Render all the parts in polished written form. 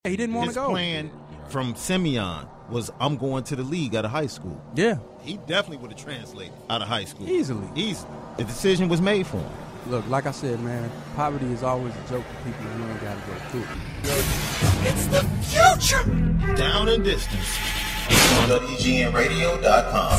He didn't want to go. His plan from Simeon was, I'm going to the league out of high school. Yeah. He definitely would have translated out of high school. Easily. The decision was made for him. Look, like I said, man, poverty is always a joke for people who ain't got to go through it. It's the future. Down and distance. On WGNradio.com.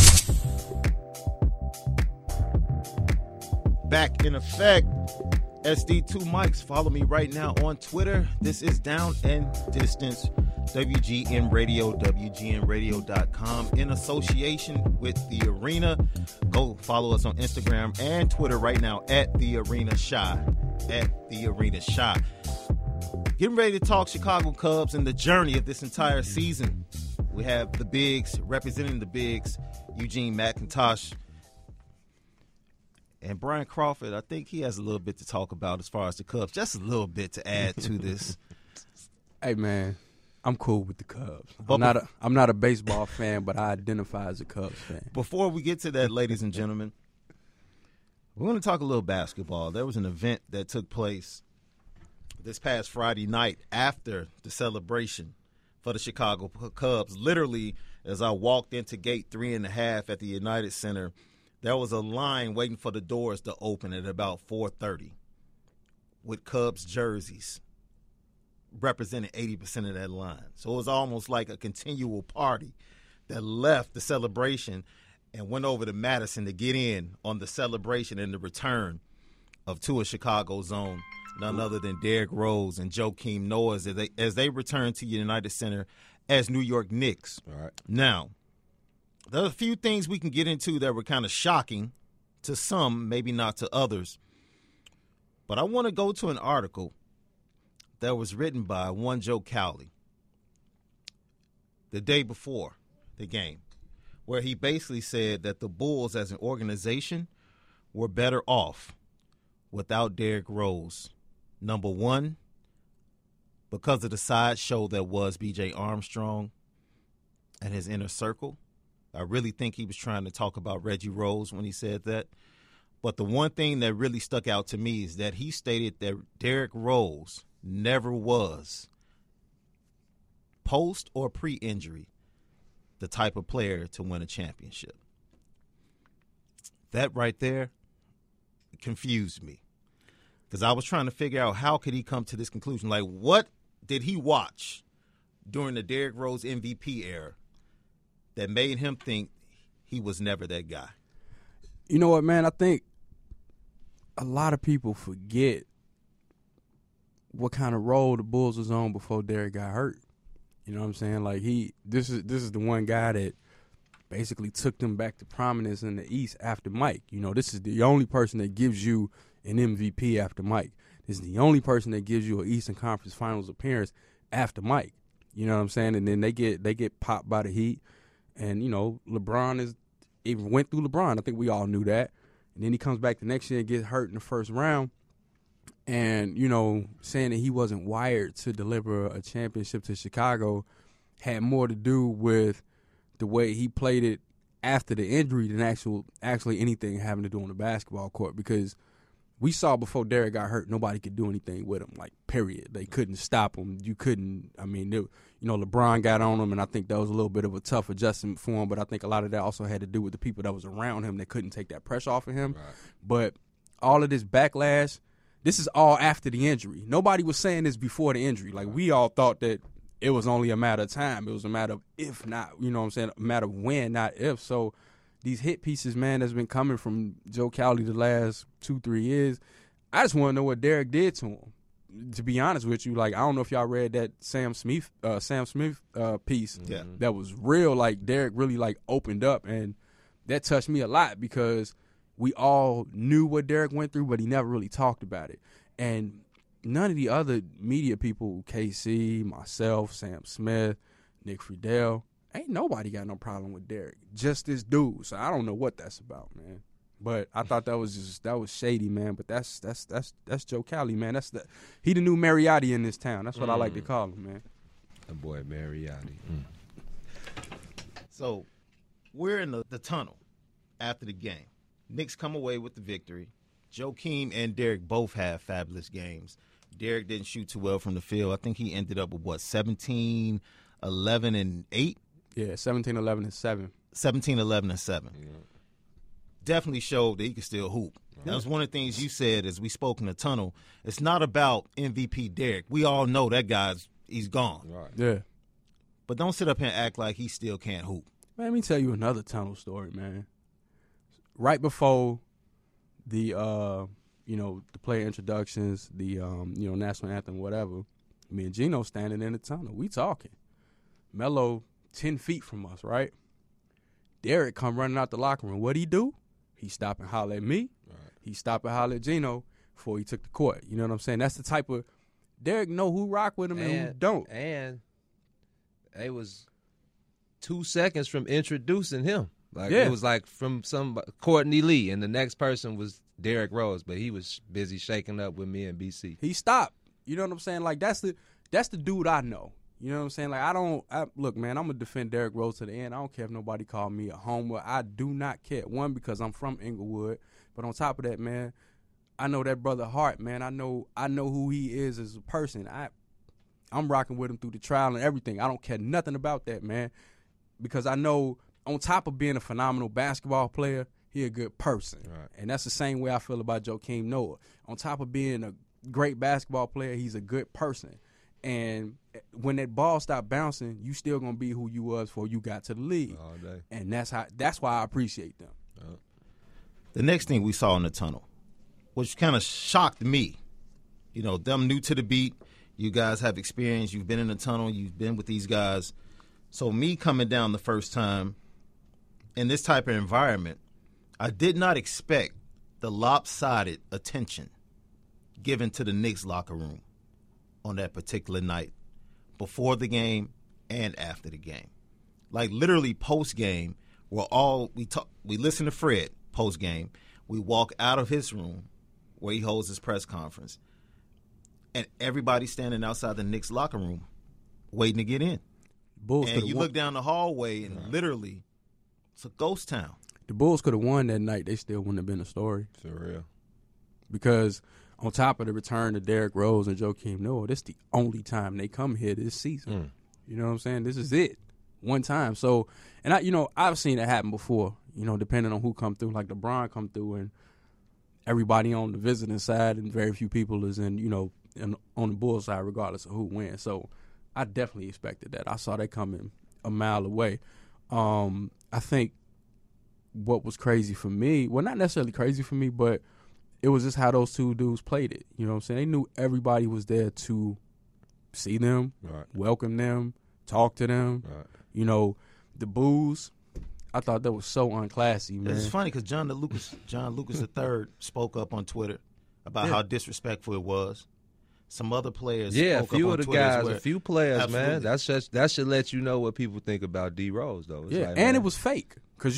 Back in effect. SD2 Mics. Follow me right now on Twitter. This is Down and Distance. WGN Radio, WGNradio.com. In association with The Arena. Go follow us on Instagram and Twitter right now at The Arena Shy. At The Arena Shy. Getting ready to talk Chicago Cubs and the journey of this entire season. We have the Bigs, representing the Bigs, Eugene McIntosh. And Brian Crawford, I think he has a little bit to talk about as far as the Cubs. Just a little bit to add to this. Hey, man, I'm cool with the Cubs. I'm not a baseball fan, but I identify as a Cubs fan. Before we get to that, ladies and gentlemen, we're going to talk a little basketball. There was an event that took place this past Friday night after the celebration for the Chicago Cubs. Literally, as I walked into gate 3.5 at the United Center, there was a line waiting for the doors to open at about 4:30 with Cubs jerseys representing 80% of that line. So it was almost like a continual party that left the celebration and went over to Madison to get in on the celebration and the return of two of Chicago's own, none other than Derrick Rose and Joakim Noah as they return to United Center as New York Knicks. All right. Now, there are a few things we can get into that were kind of shocking to some, maybe not to others. But I want to go to an article that was written by one Joe Cowley the day before the game, where he basically said that the Bulls as an organization were better off without Derrick Rose. Number one, because of the sideshow that was B.J. Armstrong and his inner circle. I really think he was trying to talk about Reggie Rose when he said that. But the one thing that really stuck out to me is that he stated that Derrick Rose never was, post or pre-injury, the type of player to win a championship. That right there confused me, because I was trying to figure out how could he come to this conclusion. Like, what did he watch during the Derrick Rose MVP era that made him think he was never that guy? You know what, man? I think a lot of people forget what kind of role the Bulls was on before Derrick got hurt. You know what I'm saying? Like, this is the one guy that basically took them back to prominence in the East after Mike. You know, this is the only person that gives you an MVP after Mike. This is the only person that gives you an Eastern Conference Finals appearance after Mike. You know what I'm saying? And then they get popped by the Heat. And, you know, LeBron even went through LeBron. I think we all knew that. And then he comes back the next year and gets hurt in the first round. And, you know, saying that he wasn't wired to deliver a championship to Chicago had more to do with the way he played it after the injury than actually anything having to do on the basketball court. Because we saw before Derrick got hurt, nobody could do anything with him, like, period. They couldn't stop him. You couldn't, I mean, you know, LeBron got on him, and I think that was a little bit of a tough adjustment for him, but I think a lot of that also had to do with the people that was around him that couldn't take that pressure off of him. Right. But all of this backlash, this is all after the injury. Nobody was saying this before the injury. Like, we all thought that it was only a matter of time. It was a matter of if not, you know what I'm saying, a matter of when, not if. So these hit pieces, man, that's been coming from Joe Cowley the last 2-3 years, I just want to know what Derrick did to him. To be honest with you, like, I don't know if y'all read that Sam Smith piece that was real. Like, Derrick really, like, opened up, and that touched me a lot because we all knew what Derrick went through, but he never really talked about it. And none of the other media people, KC, myself, Sam Smith, Nick Friedel, ain't nobody got no problem with Derrick. Just this dude. So I don't know what that's about, man. But I thought that was shady, man. But that's Joe Cowley, man. He the new Mariotti in this town. That's what I like to call him, man. That boy Mariotti. So we're in the tunnel after the game. Knicks come away with the victory. Joakim and Derrick both have fabulous games. Derek didn't shoot too well from the field. I think he ended up with, 17, 11, and 8? Yeah, 17, 11, and 7. 17, 11, and 7. Yeah. Definitely showed that he could still hoop. That was one of the things you said as we spoke in the tunnel. It's not about MVP Derek. We all know that he's gone. Right. Yeah. But don't sit up here and act like he still can't hoop. Man, let me tell you another tunnel story, man. Right before the the player introductions, the national anthem, whatever, me and Gino standing in the tunnel. We talking. Melo 10 feet from us, right? Derek come running out the locker room. What'd he do? He stopped and holler at me. Right. He stopped and holler at Gino before he took the court. You know what I'm saying? That's the type of Derek know who rock with him and who don't. And it was 2 seconds from introducing him. Like Yeah. it was like from some Courtney Lee, and the next person was Derrick Rose, but he was busy shaking up with me and BC. He stopped. You know what I'm saying? Like that's the dude I know. You know what I'm saying? Like look, man, I'm gonna defend Derrick Rose to the end. I don't care if nobody call me a homer. I do not care. One, because I'm from Inglewood, but on top of that, man, I know that brother Hart, man. I know who he is as a person. I'm rocking with him through the trial and everything. I don't care nothing about that, man, because I know on top of being a phenomenal basketball player, he a good person. Right. And that's the same way I feel about Joakim Noah. On top of being a great basketball player, he's a good person. And when that ball stopped bouncing, you still gonna be who you was before you got to the league. All day. And that's why I appreciate them. The next thing we saw in the tunnel, which kind of shocked me, them new to the beat, you guys have experience, you've been in the tunnel, you've been with these guys. So me coming down the first time in this type of environment, I did not expect the lopsided attention given to the Knicks locker room on that particular night, before the game and after the game. Like literally post game, we listen to Fred post game. We walk out of his room where he holds his press conference, and everybody's standing outside the Knicks locker room waiting to get in. Bulls And you look down the hallway and literally it's a ghost town. The Bulls could have won that night. They still wouldn't have been a story. For real. Because on top of the return of Derrick Rose and Joakim Noah, this is the only time they come here this season. You know what I'm saying? This is it. One time. So, and I've seen it happen before, depending on who come through. Like LeBron come through and everybody on the visiting side and very few people is on the Bulls side regardless of who wins. So I definitely expected that. I saw that coming a mile away. I think what was crazy for me, well, not necessarily crazy for me, but it was just how those two dudes played it. You know what I'm saying? They knew everybody was there to see them, Right. welcome them, talk to them. Right. The boos, I thought that was so unclassy, man. It's funny because John Lucas III spoke up on Twitter about how disrespectful it was. Some other players Yeah, a spoke few up of on the Twitter as guys, well. a few players, Absolutely. man. That should let you know what people think about D Rose, though. It's Yeah, like, and man, it was fake because,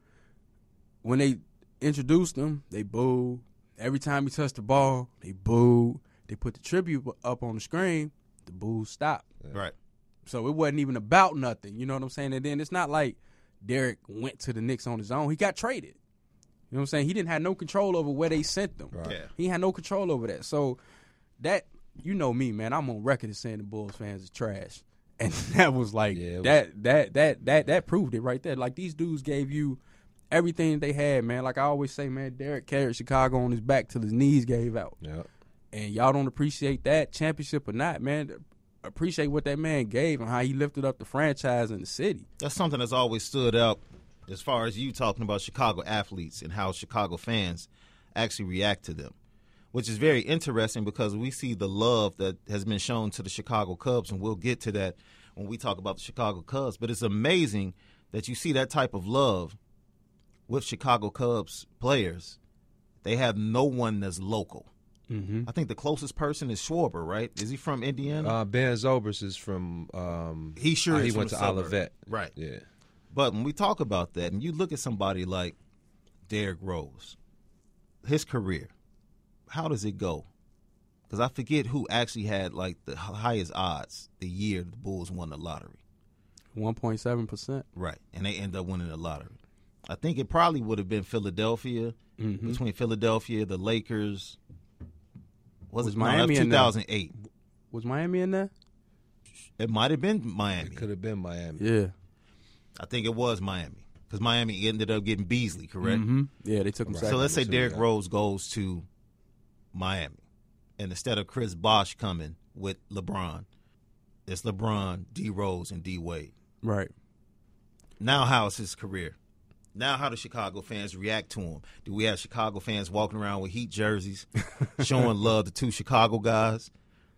when they introduced him, they booed. Every time he touched the ball, they booed. They put the tribute up on the screen, the boos stopped. Right. So it wasn't even about nothing. You know what I'm saying? And then it's not like Derek went to the Knicks on his own. He got traded. You know what I'm saying? He didn't have no control over where they sent them. Right. Yeah. He had no control over that. So that, me, man, I'm on record as saying the Bulls fans is trash. And that was like, Yeah, that proved it right there. Like, these dudes gave you everything they had, man. Like I always say, man, Derek carried Chicago on his back till his knees gave out. Yeah. And y'all don't appreciate that, championship or not, man. Appreciate what that man gave and how he lifted up the franchise in the city. That's something that's always stood out as far as you talking about Chicago athletes and how Chicago fans actually react to them, which is very interesting because we see the love that has been shown to the Chicago Cubs, and we'll get to that when we talk about the Chicago Cubs. But it's amazing that you see that type of love with Chicago Cubs players. They have no one that's local. Mm-hmm. I think the closest person is Schwarber, right? Is he from Indiana? Ben Zobrist is from. He sure is He from went the to suburb. Olivet. Right. Yeah. But when we talk about that, and you look at somebody like Derrick Rose, his career, how does it go? Because I forget who actually had like the highest odds the year the Bulls won the lottery. 1.7%. Right. And they end up winning the lottery. I think it probably would have been Philadelphia, between Philadelphia, the Lakers, Was it Miami no, in there? 2008? Was Miami in there? It might have been Miami. It could have been Miami. Yeah. I think it was Miami because Miami ended up getting Beasley, correct? Mm-hmm. Yeah, they took him. So let's say Too, Derrick yeah. Rose goes to Miami, and instead of Chris Bosh coming with LeBron, it's LeBron, D Rose, and D Wade. Right. Now, how's his career? Now, how do Chicago fans react to him? Do we have Chicago fans walking around with Heat jerseys, showing love to two Chicago guys?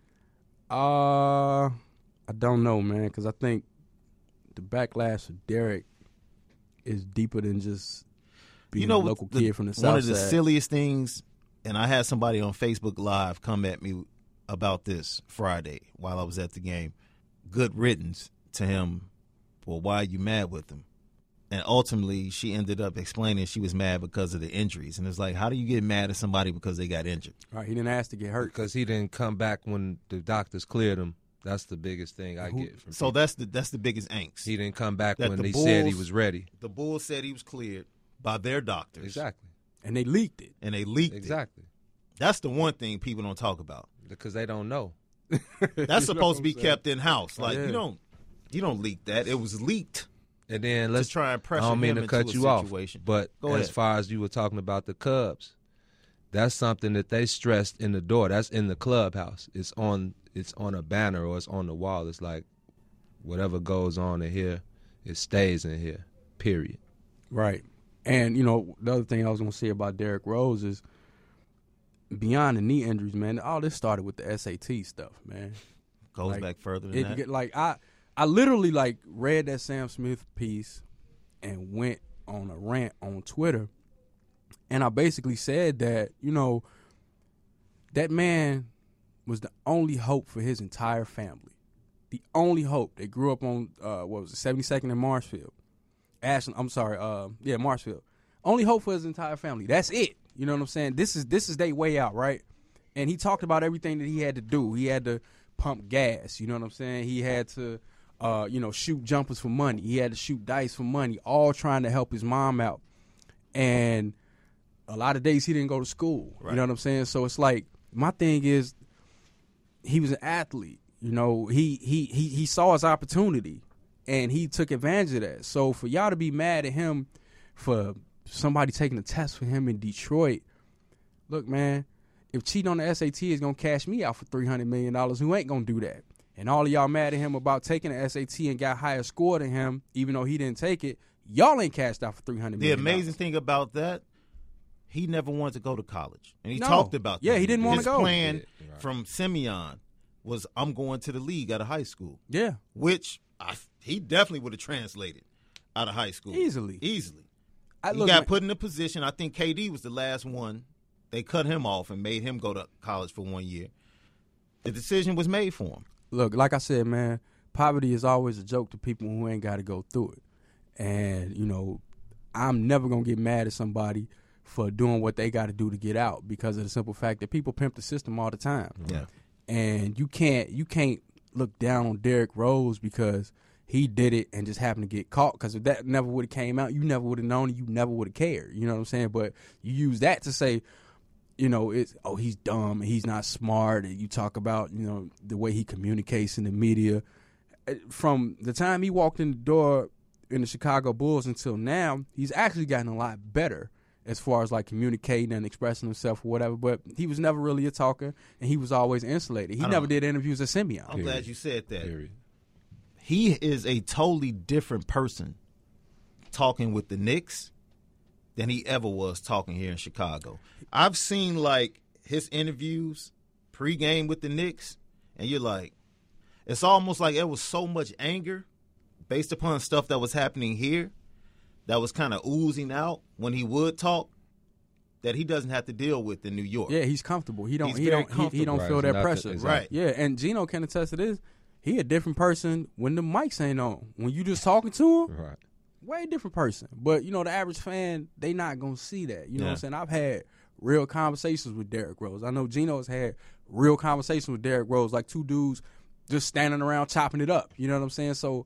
I don't know, man, because I think the backlash of Derrick is deeper than just being a local kid from the South One of the Side. silliest things, and I had somebody on Facebook Live come at me about this Friday while I was at the game. Good riddance to him. Well, why are you mad with him? And ultimately, she ended up explaining she was mad because of the injuries. And it's like, how do you get mad at somebody because they got injured? Right, he didn't ask to get hurt. Because he didn't come back when the doctors cleared him. That's the biggest thing I get from So people. that's the biggest angst. He didn't come back that when the they said he Bulls- was ready. The Bulls said he was cleared by their doctors. Exactly. And they leaked it. And they leaked it. Exactly. That's the one thing people don't talk about. Because they don't know. That's supposed to be kept in house. Like Yeah. you don't leak that. It was leaked. And then let's try and pressure I don't mean him to cut into a you off, situation. but Go as ahead. far as you were talking about the Cubs, that's something that they stressed in the door. That's in the clubhouse. It's on a banner or it's on the wall. It's like whatever goes on in here, it stays in here. Period. Right. And, you know, the other thing I was going to say about Derrick Rose is beyond the knee injuries, man, all this started with the SAT stuff, man. Goes Like, back further than that. Like, I literally, like, read that Sam Smith piece and went on a rant on Twitter. And I basically said that, you know, that man was the only hope for his entire family. The only hope. They grew up on, 72nd and Marshfield. Marshfield. Only hope for his entire family. That's it. You know what I'm saying? This is their way out, right? And he talked about everything that he had to do. He had to pump gas. You know what I'm saying? He had to, shoot jumpers for money. He had to shoot dice for money, all trying to help his mom out. And a lot of days he didn't go to school. Right. You know what I'm saying? So it's like, my thing is, he was an athlete. You know, he saw his opportunity, and he took advantage of that. So for y'all to be mad at him for somebody taking a test for him in Detroit, look, man, if cheating on the SAT is going to cash me out for $300 million, who ain't going to do that? And all of y'all mad at him about taking the SAT and got higher score than him, even though he didn't take it, y'all ain't cashed out for $300 million. The amazing thing about that, he never wanted to go to college. And he No. talked about that. Yeah, he didn't wanna His go. plan Yeah, right. from Simeon was, I'm going to the league out of high school, Yeah, which he definitely would have translated out of high school. Easily. He look, got man, put in a position, I think KD was the last one. They cut him off and made him go to college for 1 year. The decision was made for him. Look, like I said, man, poverty is always a joke to people who ain't got to go through it. And, you know, I'm never going to get mad at somebody for doing what they got to do to get out because of the simple fact that people pimp the system all the time. Yeah. And you can't look down on Derrick Rose because he did it and just happened to get caught. Because if that never would have came out, you never would have known it. You never would have cared. You know what I'm saying? But you use that to say, you know, he's dumb and he's not smart. And you talk about, you know, the way he communicates in the media. From the time he walked in the door in the Chicago Bulls until now, he's actually gotten a lot better as far as like communicating and expressing himself or whatever. But he was never really a talker, and he was always insulated. He never did interviews at Simeon. I'm glad you said that. Period. He is a totally different person talking with the Knicks than he ever was talking here in Chicago. I've seen like his interviews pregame with the Knicks, and you're like, it's almost like it was so much anger based upon stuff that was happening here that was kind of oozing out when he would talk that he doesn't have to deal with in New York. Yeah, he's comfortable. He don't He's he very don't he don't Right, feel it's that nothing- pressure. exactly. Right. Yeah, and Gino can attest to this. He a different person when the mics ain't on. When you just talking to him, Right. way different person. But, you know, the average fan, they not going to see that. You know what Yeah. I'm saying? I've had real conversations with Derrick Rose. I know Gino's had real conversations with Derrick Rose, like two dudes just standing around chopping it up. You know what I'm saying? So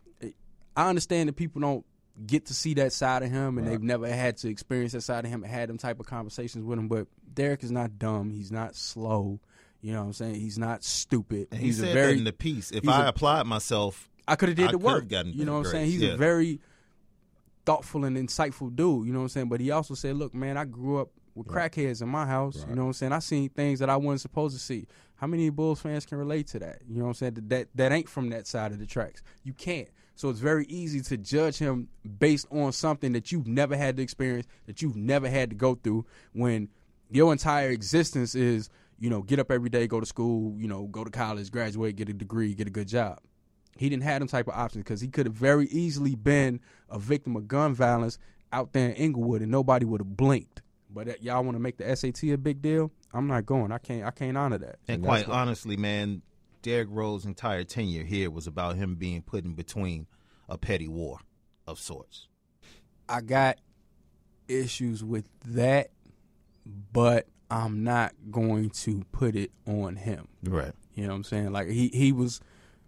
I understand that people don't get to see that side of him, and they've never had to experience that side of him and had them type of conversations with him. But Derrick is not dumb. He's not slow. You know what I'm saying? He's not stupid. And he he's said a very that in the piece. If I applied myself, I could have did I the could have work. gotten You know what I'm better saying? grades. He's Yeah. a very thoughtful and insightful dude. You know what I'm saying? But he also said, look, man, I grew up with crackheads in my house. Right. You know what I'm saying? I seen things that I wasn't supposed to see. How many Bulls fans can relate to that? You know what I'm saying? That ain't from that side of the tracks. You can't. So it's very easy to judge him based on something that you've never had to experience, that you've never had to go through, when your entire existence is, you know, get up every day, go to school, you know, go to college, graduate, get a degree, get a good job. He didn't have them type of options because he could have very easily been a victim of gun violence out there in Inglewood and nobody would have blinked. But y'all want to make the SAT a big deal? I'm not going. I can't honor that. And quite honestly, man, Derrick Rose's entire tenure here was about him being put in between a petty war of sorts. I got issues with that, but I'm not going to put it on him. Right. You know what I'm saying? Like he was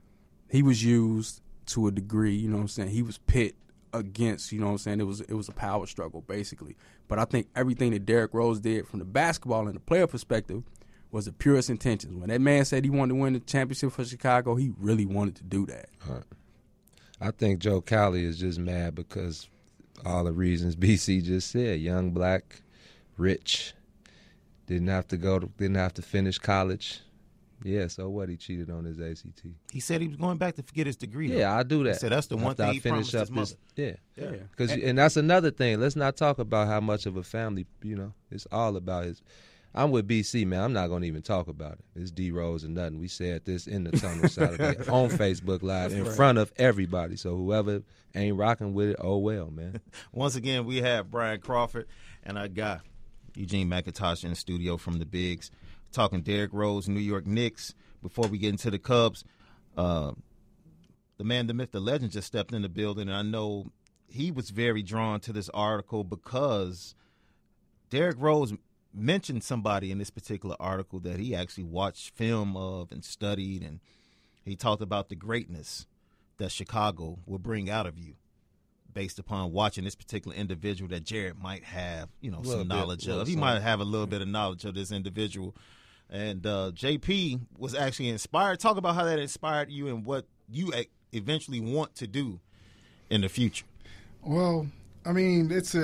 used to a degree, you know what I'm saying? He was pit against, you know what I'm saying? It was a power struggle basically. But I think everything that Derrick Rose did from the basketball and the player perspective was the purest intentions. When that man said he wanted to win the championship for Chicago, he really wanted to do that. Right. I think Joe Cowley is just mad because all the reasons BC just said. Young, black, rich, didn't have to finish college. Yeah, so what? He cheated on his ACT. He said he was going back to get his degree. though. Yeah, I do that. He said that's the one After thing I he finish promised his up mother. this, Yeah. Cause, and that's another thing. Let's not talk about how much of a family, you know, it's all about his. I'm with BC, man. I'm not going to even talk about it. It's D Rose and nothing. We said this in the tunnel Saturday on Facebook Live in front of everybody. So whoever ain't rocking with it, oh well, man. Once again, we have Brian Crawford and our guy, Eugene McIntosh, in the studio from the Bigs, talking Derrick Rose, New York Knicks. Before we get into the Cubs, the man, the myth, the legend just stepped in the building, and I know he was very drawn to this article because Derrick Rose mentioned somebody in this particular article that he actually watched film of and studied, and he talked about the greatness that Chicago will bring out of you based upon watching this particular individual that Jared might have, you know, some knowledge of. He might have a little bit of knowledge of this individual. And JP was actually inspired. Talk about how that inspired you and what you eventually want to do in the future. Well, I mean, it's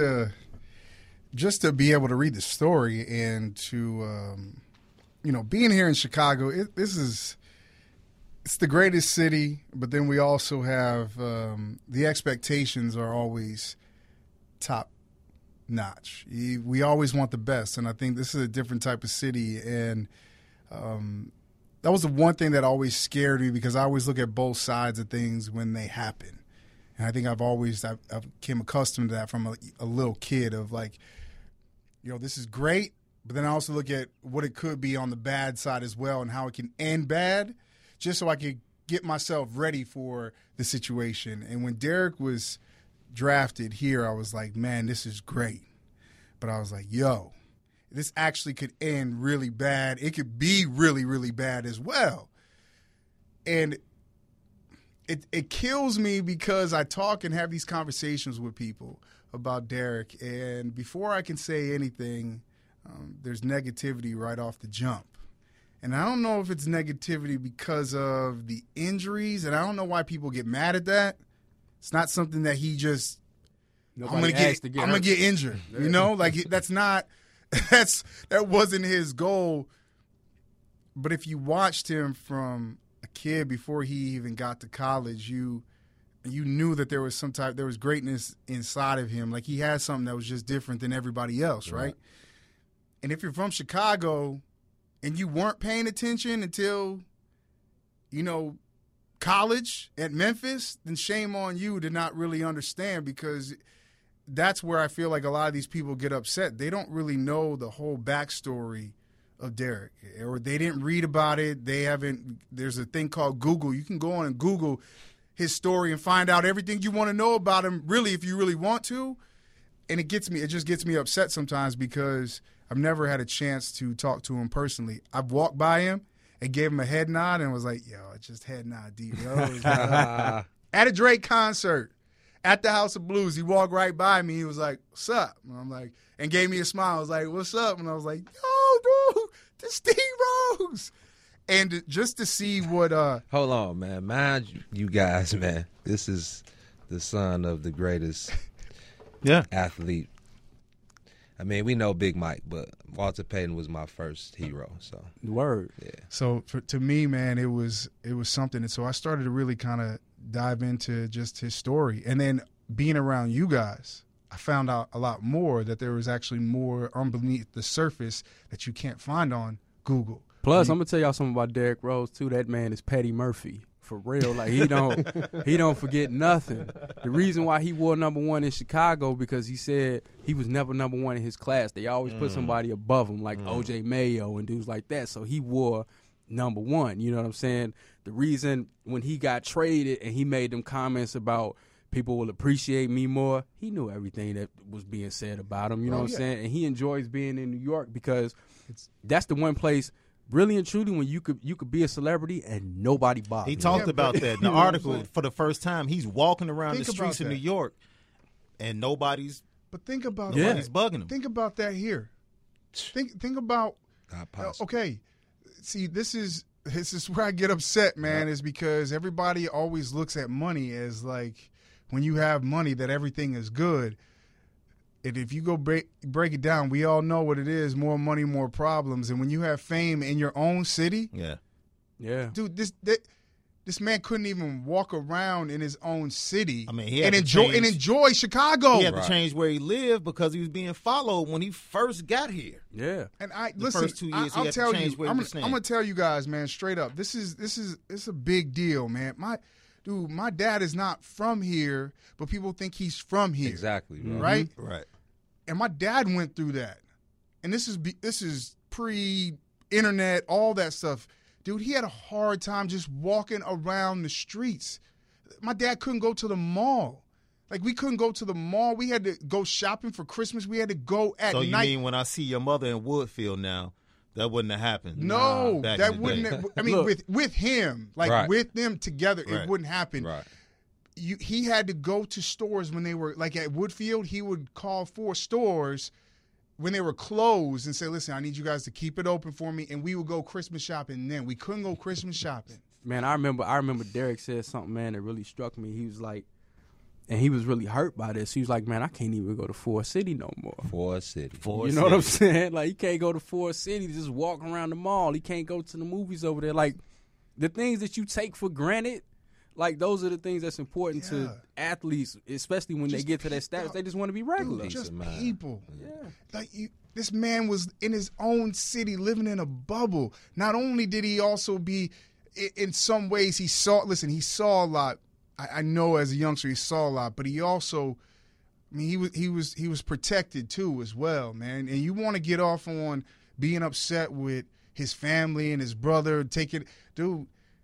just to be able to read the story and to, being here in Chicago, it's the greatest city, but then we also have the expectations are always top notch. We always want the best, and I think this is a different type of city, and that was the one thing that always scared me because I always look at both sides of things when they happen, and I think I've became accustomed to that from a little kid of like, this is great, but then I also look at what it could be on the bad side as well and how it can end bad, just so I could get myself ready for the situation. And when Derrick was drafted here, I was like, man, this is great. But I was like, yo, this actually could end really bad. It could be really, really bad as well. And it kills me because I talk and have these conversations with people about Derrick, and before I can say anything, there's negativity right off the jump. And I don't know if it's negativity because of the injuries, and I don't know why people get mad at that. It's not something that he just I'm gonna get injured. Like that wasn't his goal. But if you watched him from a kid before he even got to college, you knew that there was greatness inside of him. Like he had something that was just different than everybody else, right? And if you're from Chicago and you weren't paying attention until, college at Memphis, then shame on you to not really understand, because that's where I feel like a lot of these people get upset. They don't really know the whole backstory of Derrick, or they didn't read about it. There's a thing called Google. You can go on and Google his story and find out everything you want to know about him, really, if you really want to. And it just gets me upset sometimes because I've never had a chance to talk to him personally. I've walked by him and gave him a head nod and was like, yo, I just head nod, D. At a Drake concert at the House of Blues, he walked right by me. He was like, what's up? And I'm like, and gave me a smile. I was like, what's up? And I was like, yo, dude, This D-Rose. And just to see what Hold on, man. Mind you guys, man. This is the son of the greatest athlete. I mean, we know Big Mike, but Walter Payton was my first hero. So Word. yeah. So to me, man, it was something. And so I started to really kind of dive into just his story. And then being around you guys, I found out a lot more, that there was actually more underneath the surface that you can't find on Google. Plus, I'm gonna tell y'all something about Derrick Rose too. That man is Petty Murphy for real. Like he don't forget nothing. The reason why he wore number 1 in Chicago, because he said he was never number 1 in his class. They always put somebody above him, like O.J. Mayo and dudes like that. So he wore number 1. You know what I'm saying? The reason when he got traded and he made them comments about people will appreciate me more, he knew everything that was being said about him. You know what I'm saying? And he enjoys being in New York because that's the one place. Really and truly, when you could be a celebrity and nobody bothers you. He talked about that in the article for the first time. He's walking around the streets of New York, and nobody's. But think about nobody's bugging him. Think about that here. Think about. Okay, see, this is where I get upset, man. Is because everybody always looks at money as like when you have money that everything is good. And if you go break it down, we all know what it is: more money, more problems. And when you have fame in your own city, dude, this man couldn't even walk around in his own city. I mean, he had enjoy Chicago. He had to change where he lived because he was being followed when he first got here. Yeah, and first 2 years, I'll tell you, I'm gonna tell you guys, man, straight up, it's a big deal, man. My dad is not from here, but people think he's from here. Exactly. Right? Right. And my dad went through that. And this is pre-internet, all that stuff. Dude, he had a hard time just walking around the streets. My dad couldn't go to the mall. Like, we couldn't go to the mall. We had to go shopping for Christmas. We had to go at night. So you mean when I see your mother in Woodfield now, that wouldn't have happened? No, that wouldn't have. I mean, with him, like with them together, it wouldn't happen. Right. He had to go to stores when they were, like at Woodfield, he would call 4 stores when they were closed and say, listen, I need you guys to keep it open for me. And we would go Christmas shopping then. We couldn't go Christmas shopping. Man, I remember Derrick said something, man, that really struck me. He was like, and he was really hurt by this. He was like, man, I can't even go to Forest City no more. Forest City. You know what I'm saying? Like, he can't go to Forest City, just walk around the mall. He can't go to the movies over there. Like, the things that you take for granted, like, those are the things that's important to athletes, especially when they get to that status. They just want to be regular. Dude, just people. Yeah. Like, this man was in his own city living in a bubble. Not only did he also be, in some ways, he saw a lot. I know as a youngster he saw a lot, but he also, I mean, he was protected too as well, man. And you want to get off on being upset with his family and his brother, dude.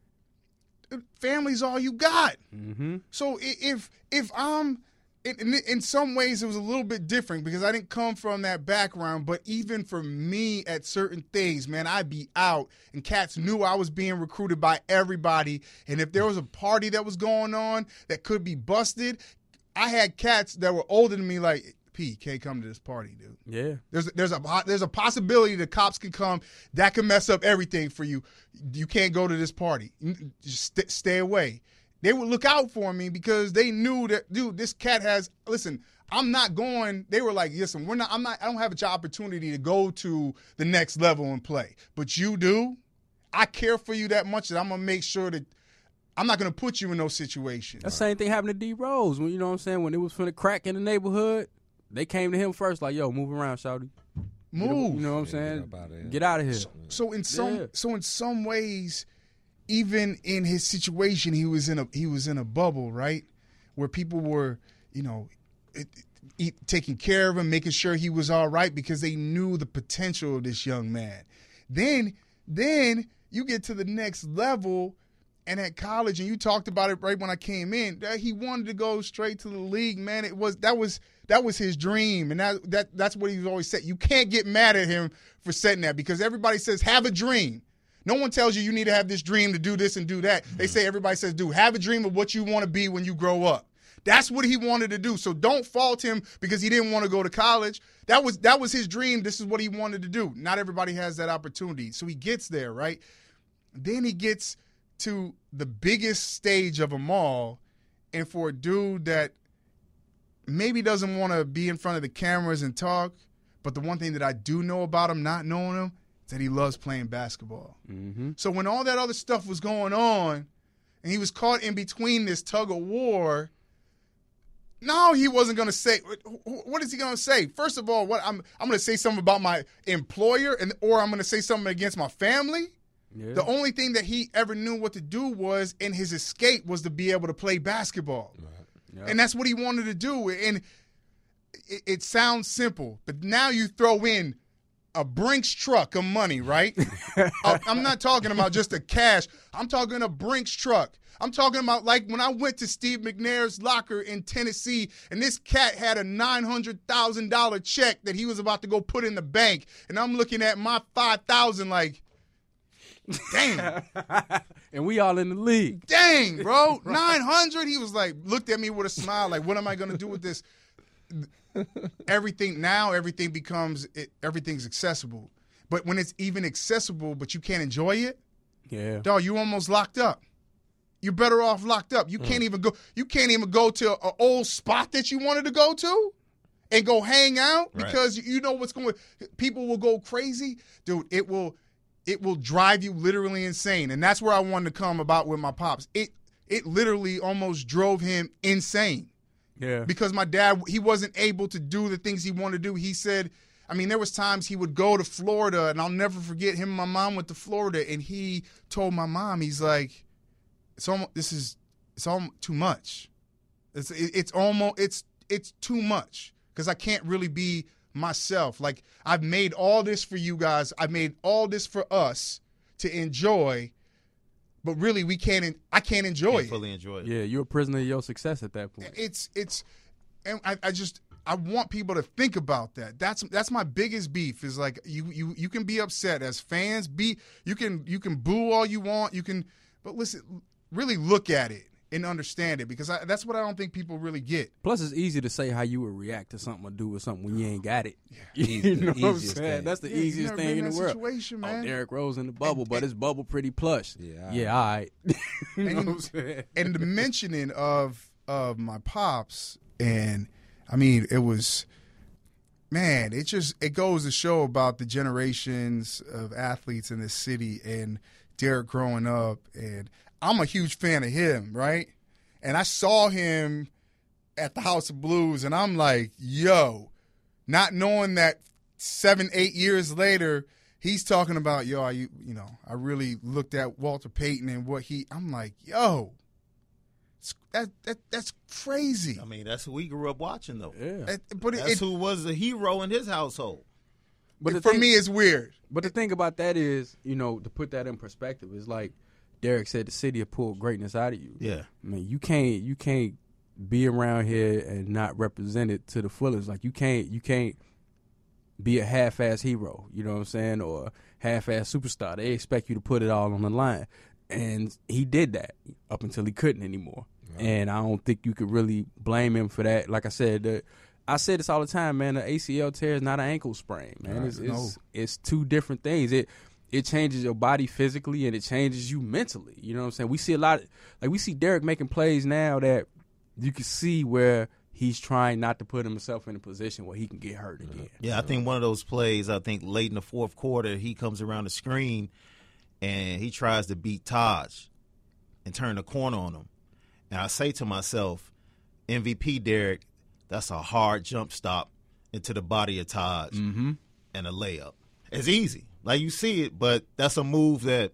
Family's all you got. Mm-hmm. So if I'm in some ways it was a little bit different because I didn't come from that background, but even for me at certain things, man, I'd be out and cats knew I was being recruited by everybody. And if there was a party that was going on that could be busted, I had cats that were older than me like, P, can't come to this party, dude. Yeah. There's a possibility the cops can come. That can mess up everything for you. You can't go to this party. Just stay away. They would look out for me because they knew that, dude, this cat has, listen, I'm not going. They were like, listen, I don't have an opportunity to go to the next level and play. But you do. I care for you that much that I'm going to make sure that I'm not going to put you in those situations. That same thing happened to D Rose when, you know what I'm saying, when it was finna crack in the neighborhood. They came to him first like, yo, move around, shawty. Move. You know what I'm saying? Get out of here. So in some ways, even in his situation, he was in a bubble, right? Where people were, you know, taking care of him, making sure he was all right because they knew the potential of this young man. Then you get to the next level. And at college, and you talked about it right when I came in, that he wanted to go straight to the league, man. That was his dream, and that's what he's always said. You can't get mad at him for setting that because everybody says have a dream. No one tells you need to have this dream to do this and do that. They say everybody says, dude, have a dream of what you want to be when you grow up. That's what he wanted to do. So don't fault him because he didn't want to go to college. That was his dream. This is what he wanted to do. Not everybody has that opportunity. So he gets there, right? Then he gets to the biggest stage of them all, and for a dude that maybe doesn't want to be in front of the cameras and talk, but the one thing that I do know about him, not knowing him, is that he loves playing basketball. Mm-hmm. So when all that other stuff was going on, and he was caught in between this tug of war, no, he wasn't going to say. What is he going to say? First of all, I'm going to say something about my employer, or I'm going to say something against my family. Yeah. The only thing that he ever knew what to do was, in his escape, was to be able to play basketball. Right. Yep. And that's what he wanted to do. And it sounds simple, but now you throw in a Brinks truck of money, right? I'm not talking about just the cash. I'm talking a Brinks truck. I'm talking about like when I went to Steve McNair's locker in Tennessee, and this cat had a $900,000 check that he was about to go put in the bank, and I'm looking at my $5,000 like, damn. And we all in the league. Dang, bro. 900. He was like, looked at me with a smile, like, what am I going to do with this? Everything becomes, everything's accessible. But when it's even accessible, but you can't enjoy it, Yeah. dog, you almost locked up. You're better off locked up. You can't even go. You can't even go to an old spot that you wanted to go to and go hang out because you know what's going. People will go crazy, dude. It will drive you literally insane, and that's where I wanted to come about with my pops. It literally almost drove him insane. Yeah. Because my dad, he wasn't able to do the things he wanted to do. He said, I mean, there was times he would go to Florida, and I'll never forget him and my mom went to Florida, and he told my mom, he's like, it's almost too much. It's too much because I can't really be myself. Like, I've made all this for you guys. I've made all this for us to enjoy, but really I can't enjoy it. Fully enjoy it. Yeah, you're a prisoner of your success at that point. And I want people to think about that. That's my biggest beef is like you can be upset as fans. You can boo all you want. But listen, really look at it and understand it because that's what I don't think people really get. Plus, it's easy to say how you would react to something or do with something when you ain't got it. Yeah. You know what I'm Easiest saying? thing. That's the Yeah, you easiest never thing been in in the that world. situation, man. Oh, Derrick Rose in the bubble, but his bubble pretty plush. Yeah, all right. You know And- what I'm saying? And the mentioning of my pops, and I mean, it was, man, it goes to show about the generations of athletes in this city and Derrick growing up. And I'm a huge fan of him, right? And I saw him at the House of Blues, and I'm like, yo, not knowing that 7-8 years later, he's talking about, yo, I really looked at Walter Payton and I'm like, yo, that's crazy. I mean, that's who we grew up watching, though. Yeah. That's who was the hero in his household. But For me, it's weird. But the thing about that is, to put that in perspective, is like Derrick said, the city will pull greatness out of you. Yeah. I mean, you can't be around here and not represent it to the fullest. Like you can't be a half-ass hero, you know what I'm saying, or half-ass superstar. They expect you to put it all on the line, and he did that up until he couldn't anymore. Right. And I don't think you could really blame him for that. Like I said, I say this all the time, man. The ACL tear is not an ankle sprain, man. Right. It's two different things. It changes your body physically and it changes you mentally. You know what I'm saying? We see a lot we see Derrick making plays now that you can see where he's trying not to put himself in a position where he can get hurt again. Yeah, I think one of those plays, late in the fourth quarter, he comes around the screen and he tries to beat Taj and turn the corner on him. And I say to myself, MVP Derrick, that's a hard jump stop into the body of Taj and a layup. It's easy. Like you see it, but that's a move that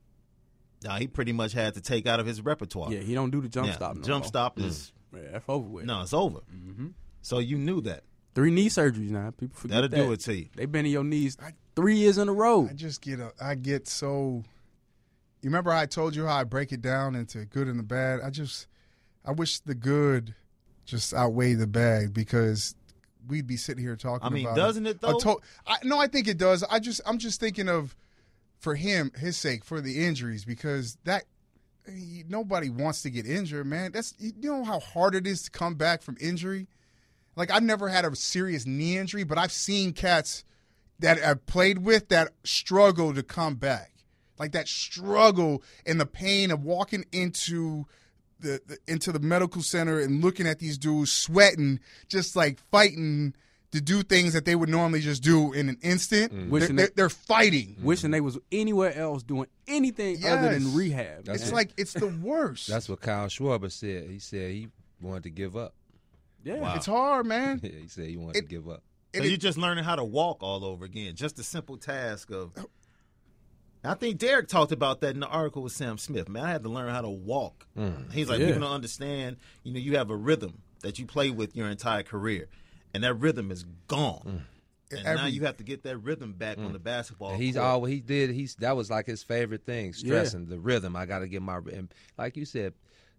he pretty much had to take out of his repertoire. Yeah, he don't do the jump stop no Jump more. stop is Yeah, that's over with. no, it's over. Mm-hmm. So you knew that. 3 knee surgeries now. People forget That'll that. do it to you. They've been in your knees 3 years in a row. I get so. You remember how I told you how I break it down into good and the bad? I wish the good just outweighed the bad because we'd be sitting here talking. I mean, about doesn't it though? No, I think it does. I'm just thinking of, for him, his sake, for the injuries, because that nobody wants to get injured, man. You know how hard it is to come back from injury? Like, I've never had a serious knee injury, but I've seen cats that I've played with that struggle to come back. Like, that struggle and the pain of walking into the medical center and looking at these dudes sweating, just like fighting to do things that they would normally just do in an instant. They're fighting. Wishing they was anywhere else doing anything other than rehab. It's like, it's the worst. That's what Kyle Schwarber said. He said he wanted to give up. Yeah. Wow. It's hard, man. Yeah, he said he wanted to give up. So you're just learning how to walk all over again. Just the simple task of. I think Derek talked about that in the article with Sam Smith. Man, I had to learn how to walk. He's like, people don't understand. You have a rhythm that you play with your entire career, and that rhythm is gone. And now you have to get that rhythm back on the basketball court. That was like his favorite thing, stressing the rhythm. I got to get my, and like you said,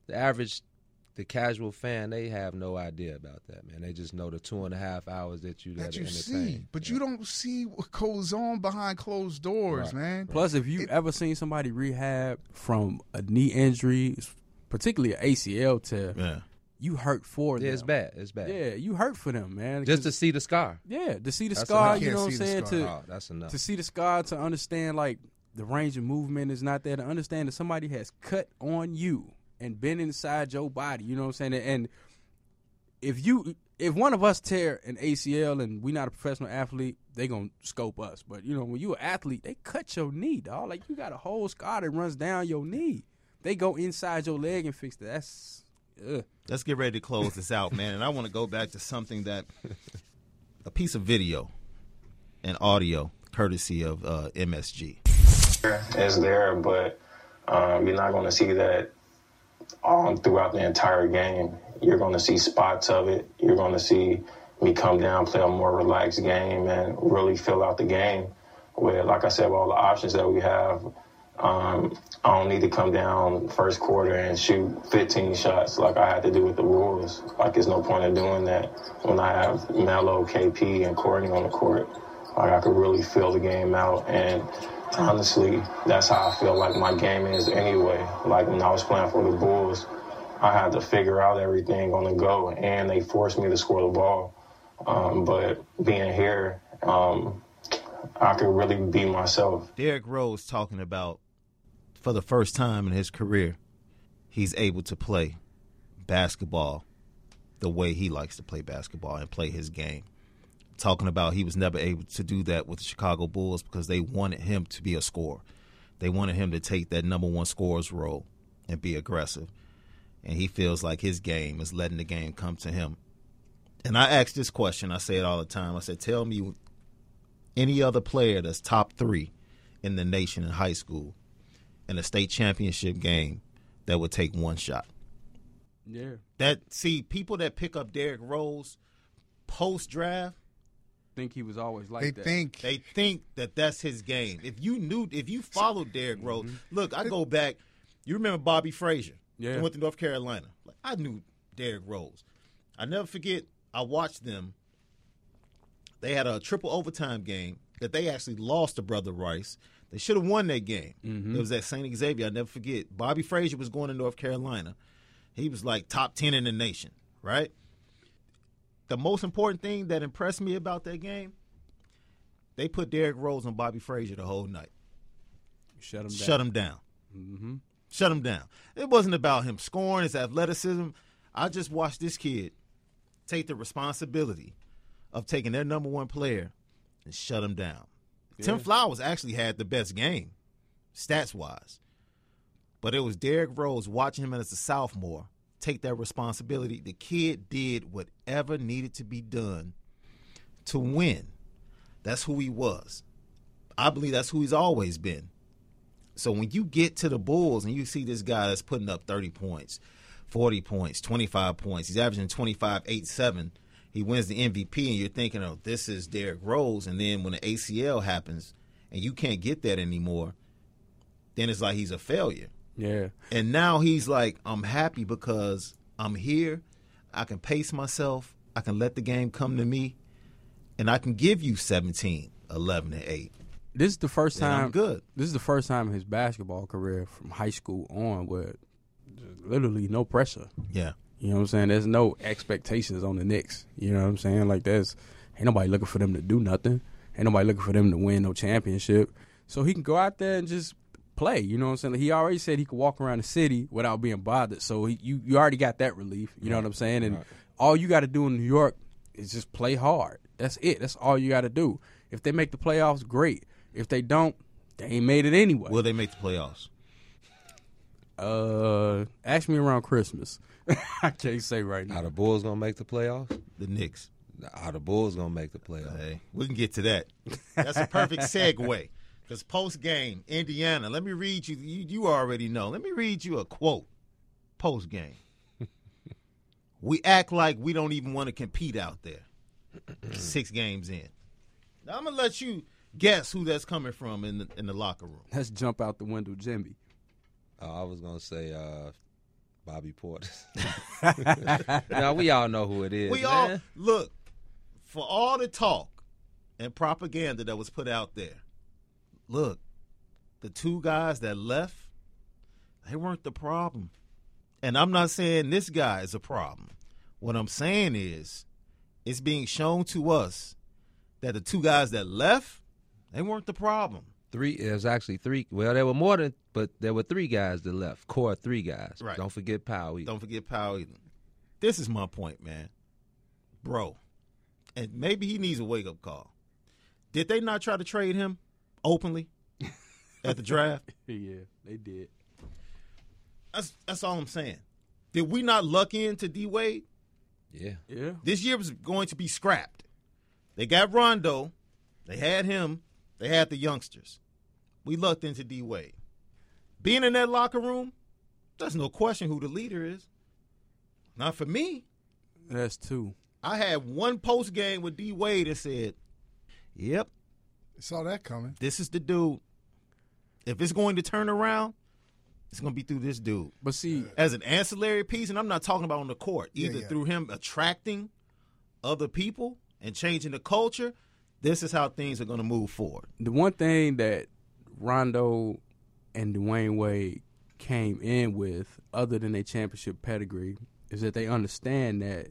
the casual fan, they have no idea about that, man. They just know the 2.5 hours that you entertain. See, but you don't see what goes on behind closed doors, man. Plus, if you ever seen somebody rehab from a knee injury, particularly an ACL tear, you hurt for them. Yeah, it's bad. It's bad. Yeah, you hurt for them, man. Just to see the scar. Yeah, to see the scar, you know what I'm saying? That's enough. To see the scar, to understand, like, the range of movement is not there, to understand that somebody has cut on you and been inside your body, you know what I'm saying? And if one of us tear an ACL and we're not a professional athlete, they gonna scope us. But when you're an athlete, they cut your knee, dog. Like, you got a whole scar that runs down your knee. They go inside your leg and fix that. That's Let's get ready to close this out, man. And I want to go back to something that a piece of video and audio courtesy of MSG. It's there, but you're not going to see that throughout the entire game. You're going to see spots of it. You're going to see me come down, play a more relaxed game, and really fill out the game with, like I said, with all the options that we have. I don't need to come down first quarter and shoot 15 shots like I had to do with the Wolves. Like, there's no point in doing that when I have Melo, KP, and Courtney on the court. Like, I could really fill the game out, and honestly, that's how I feel like my game is anyway. Like, when I was playing for the Bulls, I had to figure out everything on the go, and they forced me to score the ball. But being here, I could really be myself. Derrick Rose talking about, for the first time in his career, he's able to play basketball the way he likes to play basketball and play his game. Talking about he was never able to do that with the Chicago Bulls because they wanted him to be a scorer. They wanted him to take that number one scorer's role and be aggressive. And he feels like his game is letting the game come to him. And I ask this question, I say it all the time. I said, tell me any other player that's top 3 in the nation in high school in a state championship game that would take one shot. Yeah. People that pick up Derrick Rose post-draft, think he was always like that. They think that that's his game. If you followed Derrick Rose, look, I go back. You remember Bobby Frazier? Yeah. He went to North Carolina. Like, I knew Derrick Rose. I never forget, I watched them. They had a triple overtime game that they actually lost to Brother Rice. They should have won that game. It was at St. Xavier. I never forget. Bobby Frazier was going to North Carolina. He was like top 10 in the nation, right? The most important thing that impressed me about that game, they put Derrick Rose on Bobby Frazier the whole night. Shut him down. Shut him down. It wasn't about him scoring, his athleticism. I just watched this kid take the responsibility of taking their number one player and shut him down. Yeah. Tim Flowers actually had the best game, stats-wise. But it was Derrick Rose watching him as a sophomore take that responsibility. The kid did whatever needed to be done to win. That's who he was. I believe that's who he's always been. So when you get to the Bulls and you see this guy that's putting up 30 points, 40 points, 25 points, he's averaging 25, 8, 7, he wins the MVP, and you're thinking, oh, this is Derrick Rose. And then when the ACL happens and you can't get that anymore, then it's like he's a failure. Yeah. And now he's like, I'm happy because I'm here. I can pace myself. I can let the game come to me. And I can give you 17, 11, and 8. This is the first then time. I'm good. This is the first time in his basketball career from high school on where there's literally no pressure. Yeah. You know what I'm saying? There's no expectations on the Knicks. You know what I'm saying? Like ain't nobody looking for them to do nothing. Ain't nobody looking for them to win no championship. So he can go out there and just play. You know what I'm saying? Like he already said he could walk around the city without being bothered. So you already got that relief. You know what I'm saying? And all you got to do in New York is just play hard. That's it. That's all you got to do. If they make the playoffs, great. If they don't, they ain't made it anyway. Will they make the playoffs? Ask me around Christmas. I can't say right now. Are the Bulls gonna make the playoffs? The Knicks. Are the Bulls gonna make the playoffs? Hey, we can get to that. That's a perfect segue. Because post-game, Indiana, let me read you. You already know. Let me read you a quote post-game. We act like we don't even want to compete out there. 6 games in. Now, I'm going to let you guess who that's coming from in the locker room. Let's jump out the window, Jimmy. I was gonna say Bobby Portis. Now we all know who it is. We man. all, look, for all the talk and propaganda that was put out there, look, the 2 guys that left, they weren't the problem. And I'm not saying this guy is a problem. What I'm saying is it's being shown to us that the 2 guys that left, they weren't the problem. There's actually 3. Well, there were more than, but there were 3 guys that left. Core 3 guys. Right. Don't forget Powell either. Don't forget Powell either. This is my point, man. Bro, and maybe he needs a wake-up call. Did they not try to trade him openly at the draft? Yeah, they did. That's all I'm saying. Did we not luck into D-Wade? Yeah. Yeah. This year was going to be scrapped. They got Rondo. They had him. They had the youngsters. We lucked into D-Wade. Being in that locker room, there's no question who the leader is. Not for me. That's 2. I had one post game with D-Wade that said, yep, Saw that coming. this is the dude. If it's going to turn around, it's going to be through this dude. But see, As an ancillary piece, and I'm not talking about on the court, either yeah. through him attracting other people and changing the culture, this is how things are going to move forward. the one thing that Rondo and Dwayne Wade came in with, other than their championship pedigree, is that they understand that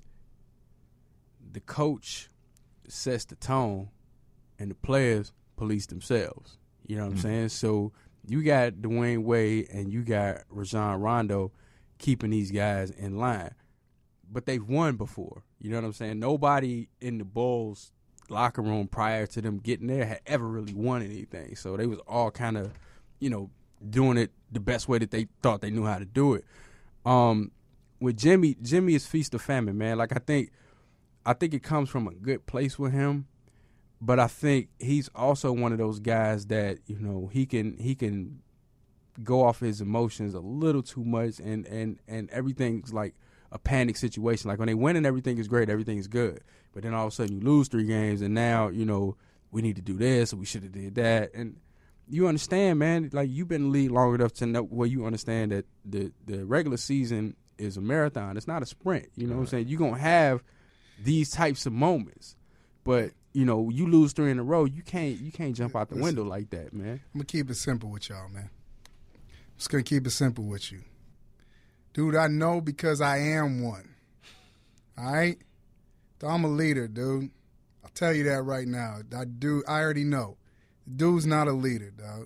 the coach sets the tone and the players police themselves. You know what I'm saying? So you got Dwayne Wade and you got Rajon Rondo keeping these guys in line. But they've won before. You know what I'm saying? Nobody in the Bulls locker room prior to them getting there had ever really won anything. So they was all kind of, doing it the best way that they thought they knew how to do it. With Jimmy is feast or famine, man. Like I think it comes from a good place with him, but I think he's also one of those guys that, he can go off his emotions a little too much and everything's like a panic situation. Like when they win and everything is great, everything is good. But then all of a sudden you lose 3 games and now, we need to do this or we should have did that. And you understand, man, like you've been in the league long enough to know where you understand that the regular season is a marathon. It's not a sprint. You know what I'm saying? You're going to have these types of moments. But, you lose 3 in a row, you can't jump out the window like that, man. I'm going to keep it simple with y'all, man. I'm just going to keep it simple with you. Dude, I know because I am one. All right? I'm a leader, dude. I'll tell you that right now. I already know. Dude's not a leader, dog.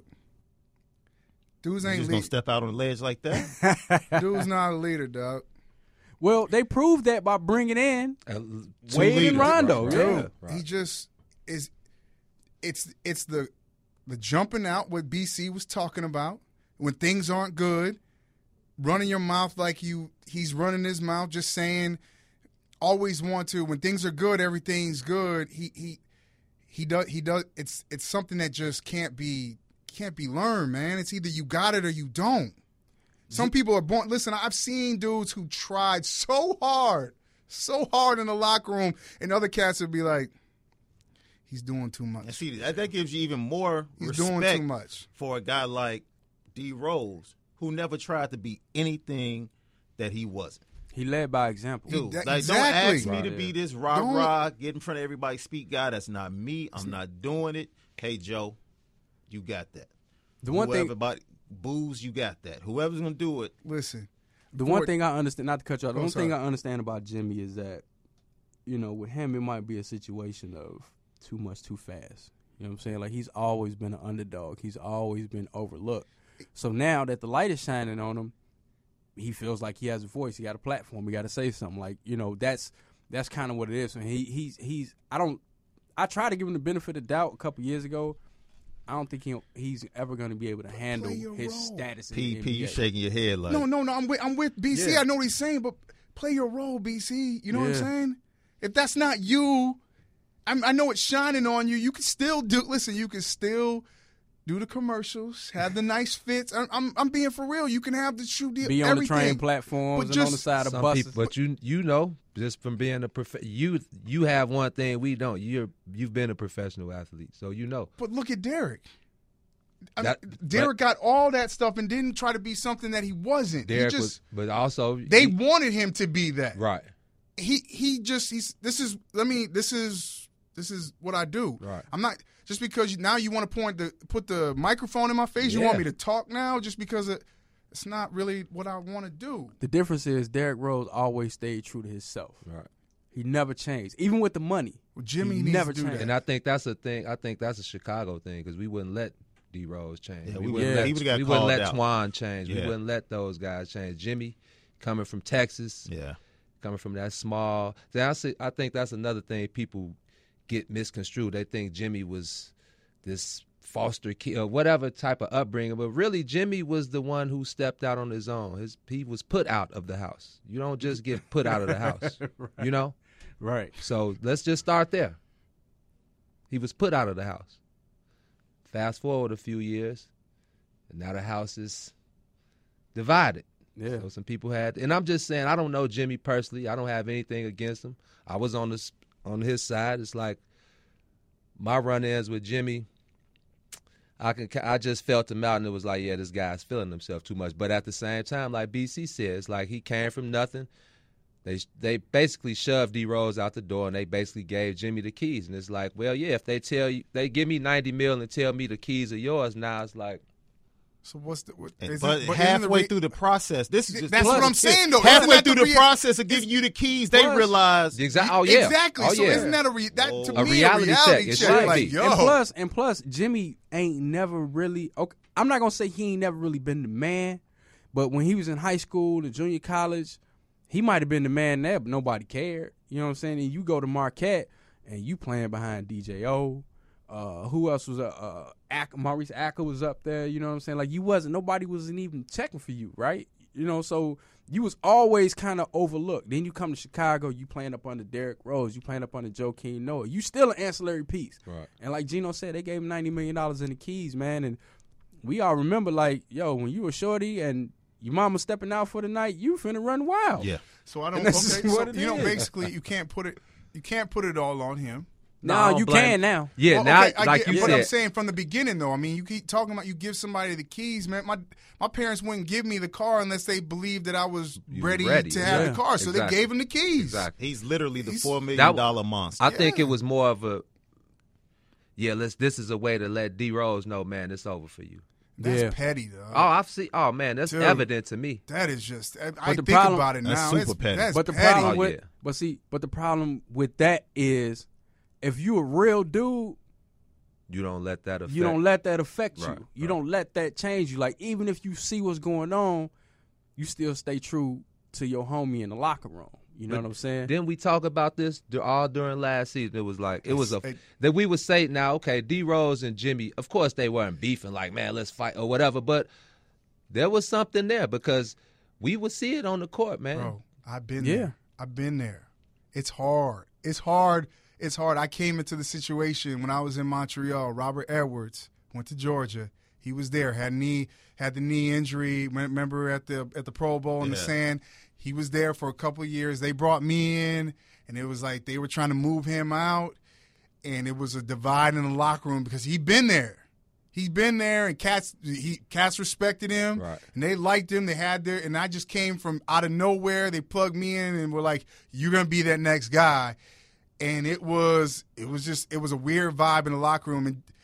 Dude's You ain't just going to step out on the ledge like that? Dude's not a leader, dog. Well, they proved that by bringing in Two Wade and leaders, Rondo. right, Yeah. Dude, right. he just is. It's the jumping out what BC was talking about when things aren't good, running your mouth like he's running his mouth, just saying. Always want to when things are good, everything's good. He does. It's something that just can't be learned, man. It's either you got it or you don't. Some people are born. Listen, I've seen dudes who tried so hard in the locker room, and other cats would be like, "He's doing too And much. see, that gives you even more He's respect doing too much." for a guy like D. Rose, who never tried to be anything that he wasn't. He led by example. Dude, That- like, exactly. don't ask me to Right, be yeah. this rah-rah, get in front of everybody, speak guy. That's not me. I'm not doing it. Hey, Joe, you got that. The one thing, Everybody boos, you got that. Whoever's gonna do it, Listen, the one thing I understand, not to cut you off, the Oh, one thing sorry. I understand about Jimmy is that, you know, with him, it might be a situation of too much too fast. You know what I'm saying? Like, he's always been an underdog. He's always been overlooked. So now that the light is shining on him, he feels like he has a voice. He got a platform. He got to say something. Like, you know, that's kind of what it is. And I tried to give him the benefit of doubt a couple years ago. I don't think he's ever going to be able to handle your his role. status in the PP, NBA. you shaking your head like no, I'm with BC. Yeah. I know what he's saying, but play your role, BC. You know what I'm Yeah. saying? If that's not you, I know it's shining on you. You can still do. Listen, you can still do the commercials, have the nice fits. I'm being for real. You can have the shoe deal. Be on everything. the train platforms But and on the just- side of Some buses. people, but you know, just from being a you have one thing we don't. You've been a professional athlete, so you know. But look at Derek. That- Derek got all that stuff and didn't try to be something that he wasn't. Derek he just, was, but also they wanted him to be that. right. This is what I do. Right. I'm not just because now you want to put the microphone in my face. You Yeah. want me to talk now just because it's not really what I want to do. The difference is Derrick Rose always stayed true to himself. Right. He never changed, even with the money. Well, Jimmy He needs never to do changed. that. And I think that's a thing. I think that's a Chicago thing because we wouldn't let D Rose change. Yeah, we we wouldn't wouldn't- let, he would've got we wouldn't called let out. Twan change. We Yeah. wouldn't let those guys change. Jimmy, coming from Texas, yeah. coming from that small. I think that's another thing people get misconstrued. They think Jimmy was this foster kid or whatever type of upbringing, but really Jimmy was the one who stepped out on his own. He was put out of the house. You don't just get put out of the house, you know? Right. So let's just start there. He was put out of the house. Fast forward a few years, and now the house is divided. Yeah. So some people had, and I'm just saying, I don't know Jimmy personally. I don't have anything against him. I was on his side. It's like my run-ins with Jimmy. I just felt him out, and it was like, yeah, this guy's feeling himself too much. But at the same time, like BC said, it's like he came from nothing. They basically shoved D Rose out the door, and they basically gave Jimmy the keys. And it's like, well, yeah, if they give me $90 million and tell me the keys are yours, now it's like, So what's the? But halfway through the process, this is just That's what I'm saying, though. Halfway Isn't that through the the process of giving you the keys, they Plus- realize oh yeah, Exactly. oh So yeah. isn't that to A me reality a check. reality It check? should Like, be. yo, And plus, Jimmy ain't never really. Okay, I'm not gonna say he ain't never really been the man, but when he was in high school and junior college, he might have been the man there, but nobody cared. You know what I'm saying? And you go to Marquette and you playing behind DJO. Who else was Maurice Acker was up there. You know what I'm saying? Like nobody wasn't even checking for you, right? You know, so you was always kind of overlooked. Then you come to Chicago, you playing up under Derrick Rose, you playing up under Joakim Noah. You still an ancillary piece. Right. And like Gino said, they gave him $90 million in the keys, man. And we all remember, like, yo, when you were shorty and your mama stepping out for the night, you finna run wild. yeah. So I don't. And Okay, that's so what it is. basically, you can't put it all on him. Now No, you blame- can now. Yeah, Well, now okay, I like get, you but I'm said, saying from the beginning, though. I mean, you keep talking about you give somebody the keys, man. My parents wouldn't give me the car unless they believed that I was You ready ready, to have yeah. the car. So Exactly. they gave him the keys. exactly. He's literally the $4 That- million monster. I think Yeah. it was more of a, this is a way to let D Rose know, man, it's over for you. That's Yeah. petty, though. Oh, I've seen. Oh man, that's Dude. evident to me. That is just. I the think problem- about it That's now. super It's petty. That's But the petty. problem Oh, with yeah. but the problem with that is if you a real dude, You don't let that affect. you don't let that affect you. Right, You right. don't let that change you. Like even if you see what's going on, you still stay true to your homie in the locker room. You know But what I'm saying? Didn't we talk about this all during last season? It was like It's- that we would say now, okay, D Rose and Jimmy. Of course, they weren't beefing like, man, let's fight or whatever. But there was something there because we would see it on the court, man. Bro, I've been Yeah. there. I've been there. It's hard. It's hard. It's hard. I came into the situation when I was in Montreal. Robert Edwards went to Georgia. He was there. Had the knee injury. Remember at the Pro Bowl in the Yeah. sand. He was there for a couple of years. They brought me in, and it was like they were trying to move him out, and it was a divide in the locker room because he'd been there. He's been there, and cats respected him, Right. and they liked him. They had their, and I just came from out of nowhere. They plugged me in and were like, "You're gonna be that next guy," and it was a weird vibe in the locker room. And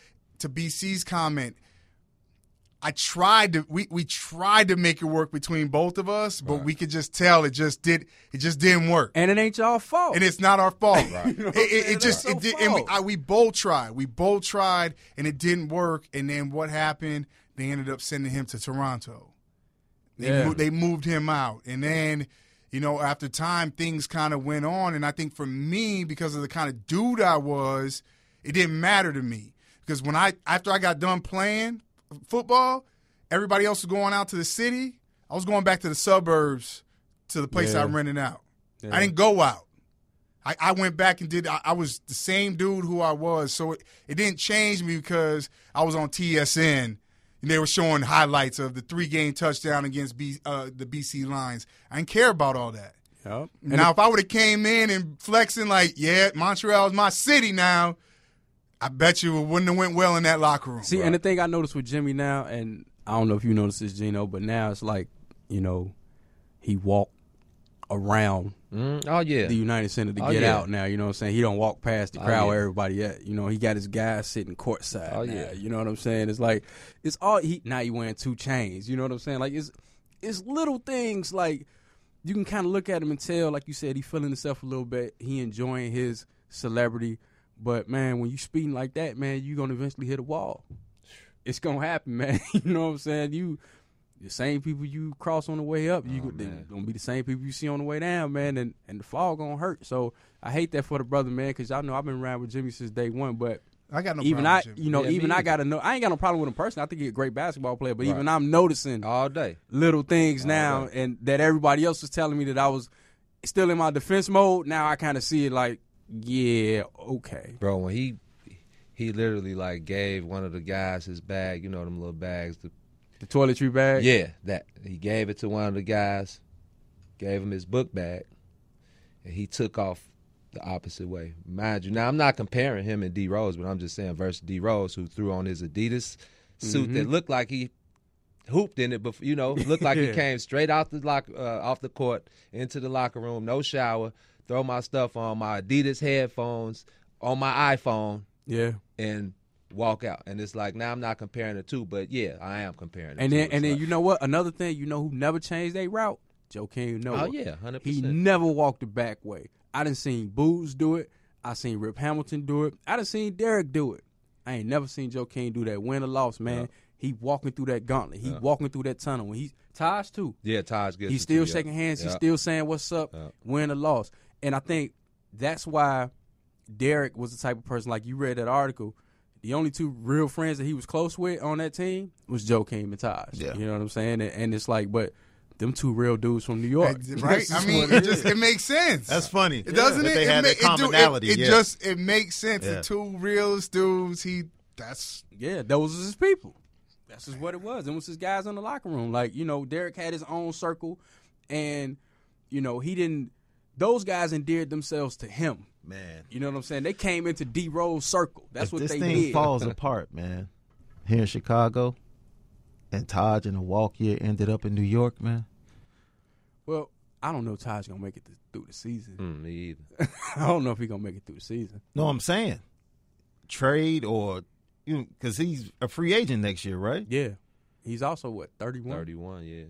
to BC's comment, I tried to we tried to make it work between both of us, but we could just tell it just didn't work. And it ain't y'all fault. And it's not our fault. You know what I'm It saying? just That's it did. your And fault. we both tried. We both tried, and it didn't work. And then what happened? They ended up sending him to Toronto. They moved him out, and then after time things kind of went on. And I think for me, because of the kind of dude I was, it didn't matter to me because after I got done playing football, everybody else was going out to the city. I was going back to the suburbs to the place I rented out. Yeah. I didn't go out. I went back and I was the same dude who I was. So it didn't change me because I was on TSN and they were showing highlights of the 3-game touchdown against the BC Lions. I didn't care about all that. Yep. Now, if I would have came in and flexing like, Montreal is my city now, I bet you it wouldn't have went well in that locker room. See, and the thing I noticed with Jimmy now, and I don't know if you noticed this, Gino, but now it's like, he walked around Oh yeah. the United Center to Oh, get yeah. out now. You know what I'm saying? He don't walk past the crowd yeah. where everybody at. He got his guys sitting courtside. Oh, now, yeah. You know what I'm saying? It's like it's all now he wearing 2 chains. You know what I'm saying? Like it's little things like you can kind of look at him and tell, like you said, he feeling himself a little bit. He enjoying his celebrity. But man, when you speeding like that, man, you're gonna eventually hit a wall. It's gonna happen, man. You know what I'm saying? The same people you cross on the way up, they're gonna be the same people you see on the way down, man, and the fall gonna hurt. So I hate that for the brother, man, because y'all know I've been around with Jimmy since day one. But I got no even problem with Jimmy. Yeah, even me I either. gotta know. I ain't got no problem with him personally. I think he's a great basketball player. But even I'm noticing All day. little things now, and that everybody else was telling me that I was still in my defense mode. Now I kind of see it like, yeah, okay. Bro, when he literally like gave one of the guys his bag, them little bags. The toiletry bag. Yeah, that he gave it to one of the guys, gave him his book bag, and he took off the opposite way. Mind you, now I'm not comparing him and D Rose, but I'm just saying versus D Rose, who threw on his Adidas suit that looked like he hooped in it, but looked like he came straight out off the court into the locker room, no shower, throw my stuff on, my Adidas headphones, on my iPhone, Yeah. and walk out. And it's like, now I'm not comparing the two, but yeah, I am comparing the And two. then It's like, you know what? Another thing, who never changed their route? Joakim Noah. oh yeah, 100%. He never walked the back way. I done seen Booz do it. I seen Rip Hamilton do it. I done seen Derek do it. I ain't never seen Joakim do that. Win or loss, man. Yeah. He walking through that gauntlet. He walking through that tunnel. When Taj too. Yeah, Taj gets He's it still too, shaking hands. He's Yeah. still saying what's up, Yeah. win or loss. And I think that's why Derek was the type of person, like you read that article, the only 2 real friends that he was close with on that team was Joakim and Taj. Yeah. You know what I'm saying? And it's like, but them 2 real dudes from New York. Right? I mean, it makes sense. That's funny. It doesn't. That It they had that commonality. It makes sense. Yeah. The 2 realest dudes. Yeah, those was his people. That's just what it was. It was his guys in the locker room. Like, Derek had his own circle, and, he didn't – those guys endeared themselves to him. Man. You know what I'm saying? They came into D. Rose circle. That's If what this they thing did. falls apart, man, here in Chicago, and Taj in a walk year ended up in New York, man. Well, I don't know if Taj going to make it through the season. Me either. I don't know if he's going to make it through the season. No, I'm saying trade or because he's a free agent next year, right? Yeah. He's also, 31? 31, yeah.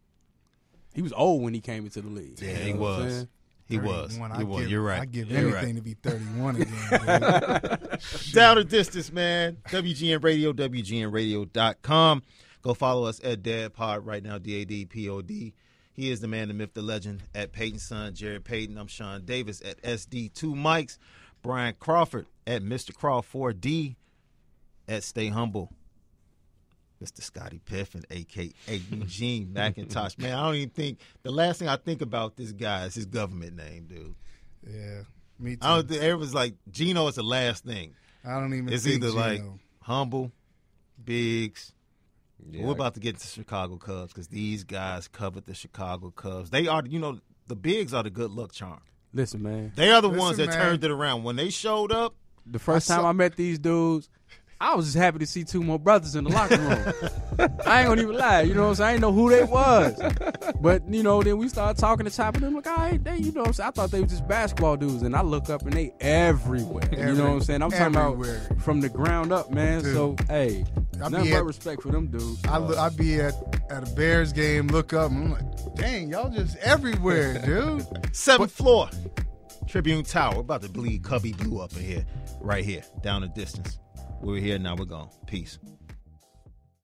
He was old when he came into the league. Yeah, You he know what I'm was. saying? He was. 31. He was. You're right. I give You're anything right. to be 31 again. Dude. Down the distance, man. WGN Radio, WGNradio.com. Go follow us at DadPod right now, DADPOD. He is the man, the myth, the legend at Peyton's son, Jared Payton. I'm Sean Davis at SD2 Mics. Brian Crawford at Mr. Crawford at Stay Humble. Mr. Scottie Piffen, a.k.a. Eugene McIntosh. Man, I don't even think – the last thing I think about this guy is his government name, dude. Yeah, me too. I don't think everyone's like Gino is the last thing. I don't even It's think either Gino. like Humble, Biggs. Yeah, We're about to get to Chicago Cubs because these guys covered the Chicago Cubs. They are, the Biggs are the good luck charm. Listen, man. They are the Listen, ones that man. turned it around. When they showed up, The first time I met these dudes, I was just happy to see 2 more brothers in the locker room. I ain't gonna even lie, you know what I'm saying? I didn't know who they was. But, you know, then we started talking to Chopper, and I'm like, all right, they, you know what I'm saying? I thought they were just basketball dudes, and I look up and they everywhere. You know what I'm saying? I'm talking about from the ground up, man. Dude. So, hey, nothing but respect for them dudes. I be at a Bears game, look up, and I'm like, dang, y'all just everywhere, dude. 7th floor, Tribune Tower. We're about to bleed Cubby Blue up in here, right here, down the distance. We're here, now we're gone. Peace.